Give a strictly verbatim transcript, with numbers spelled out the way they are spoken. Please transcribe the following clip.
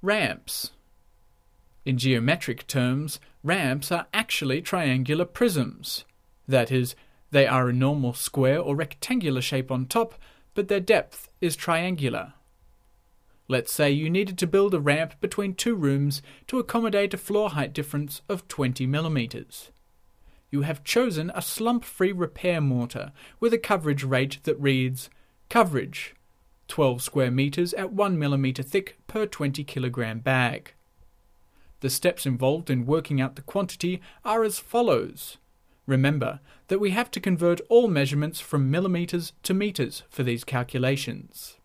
Ramps. In geometric terms, ramps are actually triangular prisms. That is, they are a normal square or rectangular shape on top, but their depth is triangular. Let's say you needed to build a ramp between two rooms to accommodate a floor height difference of twenty millimeters. You have chosen a slump-free repair mortar with a coverage rate that reads coverage, twelve square meters at one millimeter thick per twenty kilogram bag. The steps involved in working out the quantity are as follows. Remember that we have to convert all measurements from millimeters to meters for these calculations.